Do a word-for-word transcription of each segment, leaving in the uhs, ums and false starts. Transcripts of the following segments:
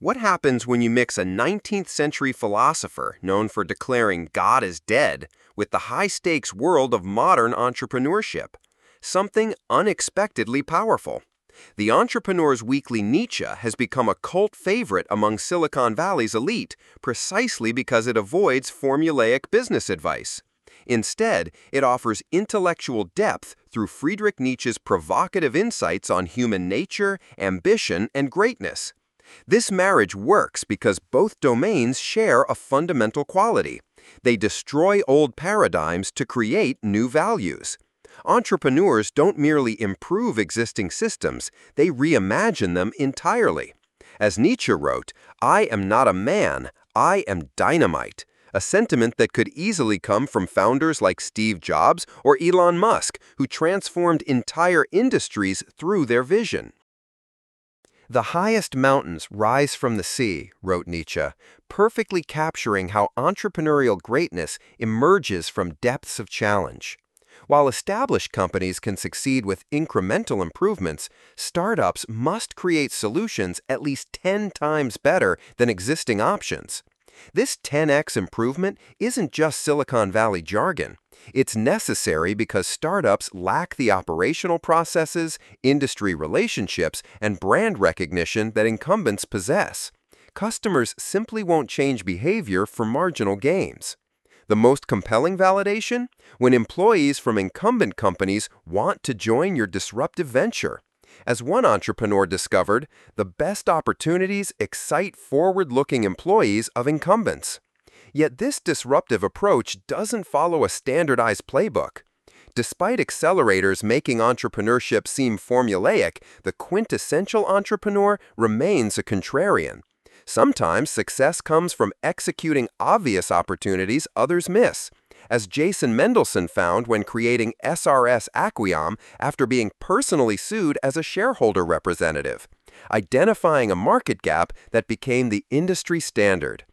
What happens when you mix a nineteenth century philosopher known for declaring God is dead with the high-stakes world of modern entrepreneurship? Something unexpectedly powerful. The Entrepreneur's Weekly Nietzsche has become a cult favorite among Silicon Valley's elite precisely because it avoids formulaic business advice. Instead, it offers intellectual depth through Friedrich Nietzsche's provocative insights on human nature, ambition, and greatness. This marriage works because both domains share a fundamental quality. They destroy old paradigms to create new values. Entrepreneurs don't merely improve existing systems, they reimagine them entirely. As Nietzsche wrote, "I am not a man, I am dynamite," a sentiment that could easily come from founders like Steve Jobs or Elon Musk, who transformed entire industries through their vision. "The highest mountains rise from the sea," wrote Nietzsche, perfectly capturing how entrepreneurial greatness emerges from depths of challenge. While established companies can succeed with incremental improvements, startups must create solutions at least ten times better than existing options. This ten X improvement isn't just Silicon Valley jargon. It's necessary because startups lack the operational processes, industry relationships, and brand recognition that incumbents possess. Customers simply won't change behavior for marginal gains. The most compelling validation? When employees from incumbent companies want to join your disruptive venture. As one entrepreneur discovered, the best opportunities excite forward-looking employees of incumbents. Yet this disruptive approach doesn't follow a standardized playbook. Despite accelerators making entrepreneurship seem formulaic, the quintessential entrepreneur remains a contrarian. Sometimes success comes from executing obvious opportunities others miss, as Jason Mendelsohn found when creating S R S Acquiom after being personally sued as a shareholder representative, identifying a market gap that became the industry standard.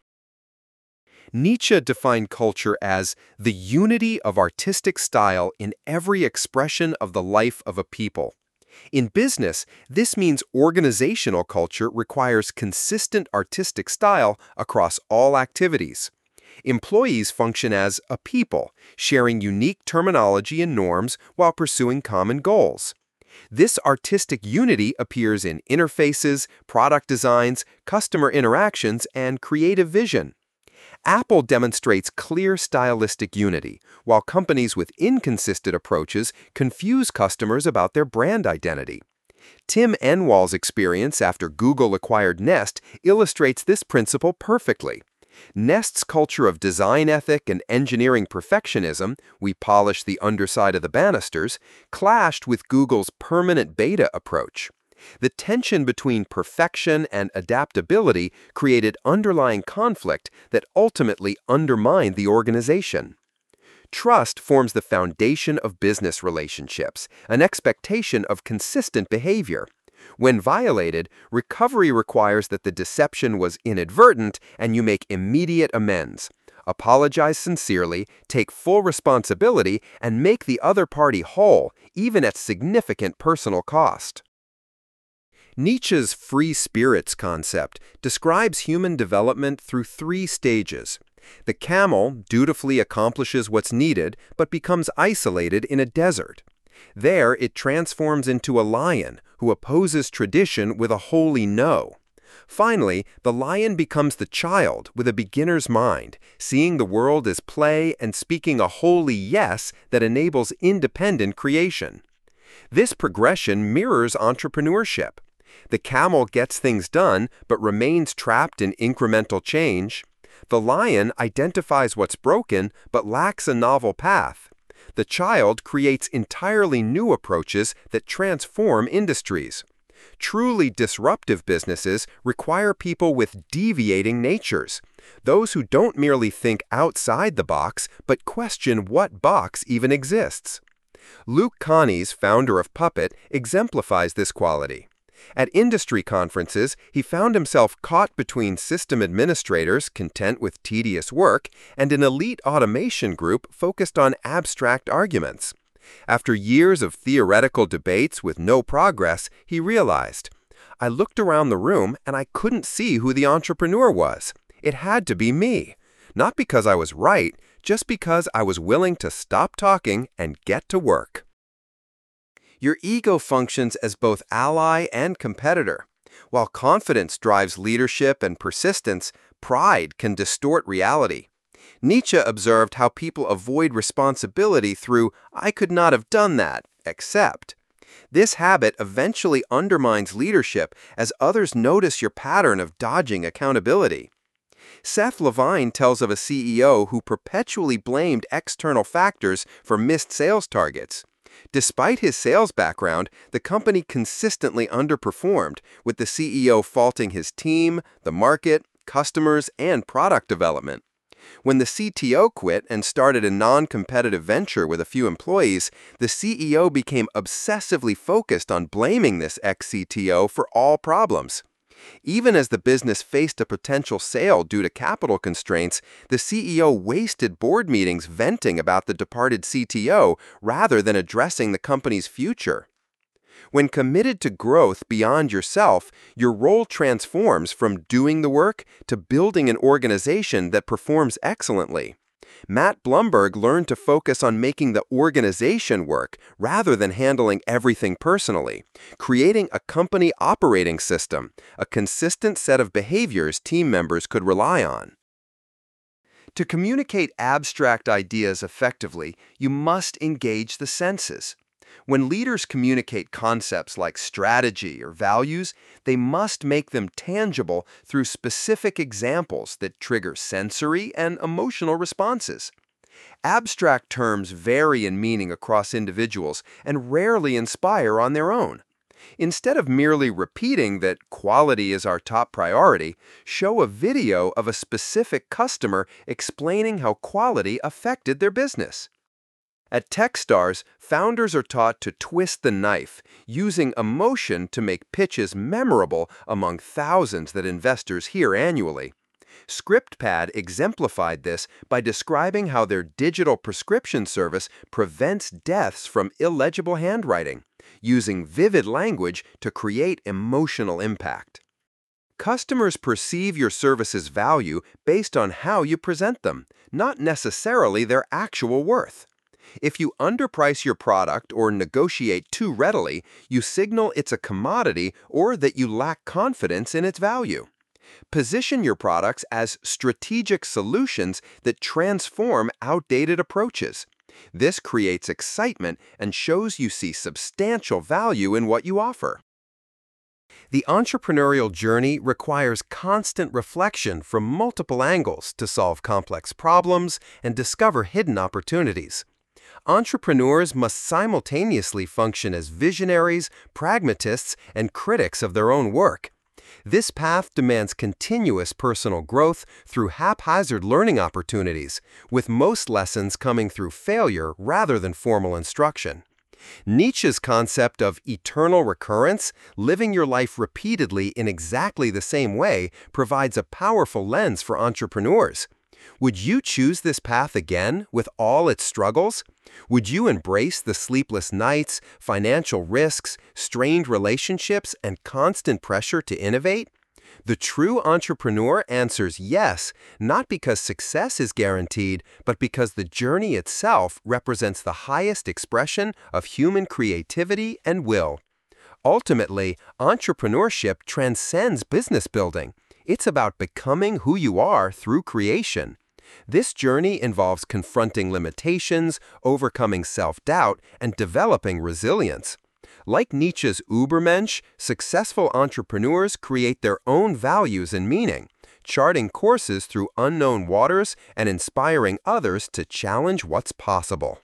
Nietzsche defined culture as the unity of artistic style in every expression of the life of a people. In business, this means organizational culture requires consistent artistic style across all activities. Employees function as a people, sharing unique terminology and norms while pursuing common goals. This artistic unity appears in interfaces, product designs, customer interactions, and creative vision. Apple demonstrates clear stylistic unity, while companies with inconsistent approaches confuse customers about their brand identity. Tim Enwall's experience after Google acquired Nest illustrates this principle perfectly. Nest's culture of design ethic and engineering perfectionism, we polish the underside of the banisters, clashed with Google's permanent beta approach. The tension between perfection and adaptability created underlying conflict that ultimately undermined the organization. Trust forms the foundation of business relationships, an expectation of consistent behavior. When violated, recovery requires that the deception was inadvertent and you make immediate amends. Apologize sincerely, take full responsibility, and make the other party whole, even at significant personal cost. Nietzsche's free spirits concept describes human development through three stages. The camel dutifully accomplishes what's needed but becomes isolated in a desert. There, it transforms into a lion who opposes tradition with a holy no. Finally, the lion becomes the child with a beginner's mind, seeing the world as play and speaking a holy yes that enables independent creation. This progression mirrors entrepreneurship. The camel gets things done but remains trapped in incremental change. The lion identifies what's broken but lacks a novel path. The child creates entirely new approaches that transform industries. Truly disruptive businesses require people with deviating natures, those who don't merely think outside the box but question what box even exists. Luke Connies, founder of Puppet, exemplifies this quality. At industry conferences, he found himself caught between system administrators content with tedious work and an elite automation group focused on abstract arguments. After years of theoretical debates with no progress, he realized, I looked around the room and I couldn't see who the entrepreneur was. It had to be me. Not because I was right, just because I was willing to stop talking and get to work. Your ego functions as both ally and competitor. While confidence drives leadership and persistence, pride can distort reality. Nietzsche observed how people avoid responsibility through, "I could not have done that, except." This habit eventually undermines leadership as others notice your pattern of dodging accountability. Seth Levine tells of a C E O who perpetually blamed external factors for missed sales targets. Despite his sales background, the company consistently underperformed, with the C E O faulting his team, the market, customers, and product development. When the C T O quit and started a non-competitive venture with a few employees, the C E O became obsessively focused on blaming this ex-C T O for all problems. Even as the business faced a potential sale due to capital constraints, the C E O wasted board meetings venting about the departed C T O rather than addressing the company's future. When committed to growth beyond yourself, your role transforms from doing the work to building an organization that performs excellently. Matt Blumberg learned to focus on making the organization work rather than handling everything personally, creating a company operating system, a consistent set of behaviors team members could rely on. To communicate abstract ideas effectively, you must engage the senses. When leaders communicate concepts like strategy or values, they must make them tangible through specific examples that trigger sensory and emotional responses. Abstract terms vary in meaning across individuals and rarely inspire on their own. Instead of merely repeating that quality is our top priority, show a video of a specific customer explaining how quality affected their business. At Techstars, founders are taught to twist the knife, using emotion to make pitches memorable among thousands that investors hear annually. ScriptPad exemplified this by describing how their digital prescription service prevents deaths from illegible handwriting, using vivid language to create emotional impact. Customers perceive your service's value based on how you present them, not necessarily their actual worth. If you underprice your product or negotiate too readily, you signal it's a commodity or that you lack confidence in its value. Position your products as strategic solutions that transform outdated approaches. This creates excitement and shows you see substantial value in what you offer. The entrepreneurial journey requires constant reflection from multiple angles to solve complex problems and discover hidden opportunities. Entrepreneurs must simultaneously function as visionaries, pragmatists, and critics of their own work. This path demands continuous personal growth through haphazard learning opportunities, with most lessons coming through failure rather than formal instruction. Nietzsche's concept of eternal recurrence, living your life repeatedly in exactly the same way, provides a powerful lens for entrepreneurs. Would you choose this path again with all its struggles? Would you embrace the sleepless nights, financial risks, strained relationships, and constant pressure to innovate? The true entrepreneur answers yes, not because success is guaranteed, but because the journey itself represents the highest expression of human creativity and will. Ultimately, entrepreneurship transcends business building. It's about becoming who you are through creation. This journey involves confronting limitations, overcoming self-doubt, and developing resilience. Like Nietzsche's Übermensch, successful entrepreneurs create their own values and meaning, charting courses through unknown waters and inspiring others to challenge what's possible.